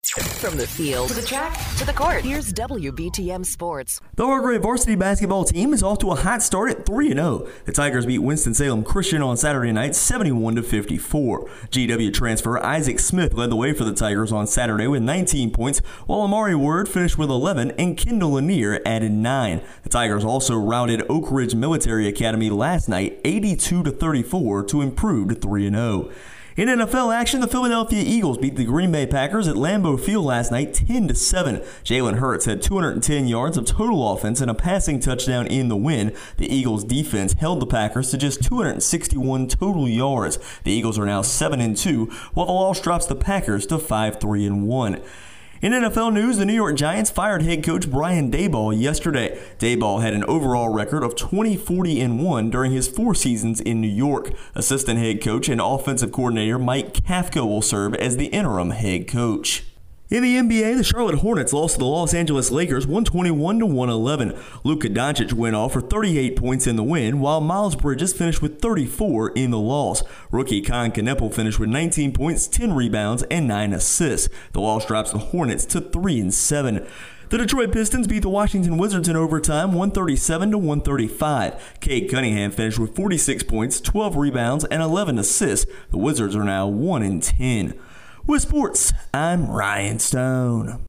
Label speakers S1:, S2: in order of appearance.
S1: From the field to the track to the court, here's WBTM Sports.
S2: The Hargrave varsity basketball team is off to a hot start at 3-0. The Tigers beat Winston-Salem Christian on Saturday night 71-54. GW transfer Isaac Smith led the way for the Tigers on Saturday with 19 points, while Amari Word finished with 11 and Kendall Lanier added 9. The Tigers also routed Oak Ridge Military Academy last night 82-34 to improve to 3-0. In NFL action, the Philadelphia Eagles beat the Green Bay Packers at Lambeau Field last night 10-7. Jalen Hurts had 210 yards of total offense and a passing touchdown in the win. The Eagles' defense held the Packers to just 261 total yards. The Eagles are now 7-2, while the loss drops the Packers to 5-3-1. In NFL news, the New York Giants fired head coach Brian Daboll yesterday. Daboll had an overall record of 20-40-1 during his 4 seasons in New York. Assistant head coach and offensive coordinator Mike Kafka will serve as the interim head coach. In the NBA, the Charlotte Hornets lost to the Los Angeles Lakers 121-111. Luka Doncic went off for 38 points in the win, while Miles Bridges finished with 34 in the loss. Rookie Colin Kneppel finished with 19 points, 10 rebounds, and 9 assists. The loss drops the Hornets to 3-7. The Detroit Pistons beat the Washington Wizards in overtime 137-135. Cade Cunningham finished with 46 points, 12 rebounds, and 11 assists. The Wizards are now 1-10. With sports, I'm Ryan Stone.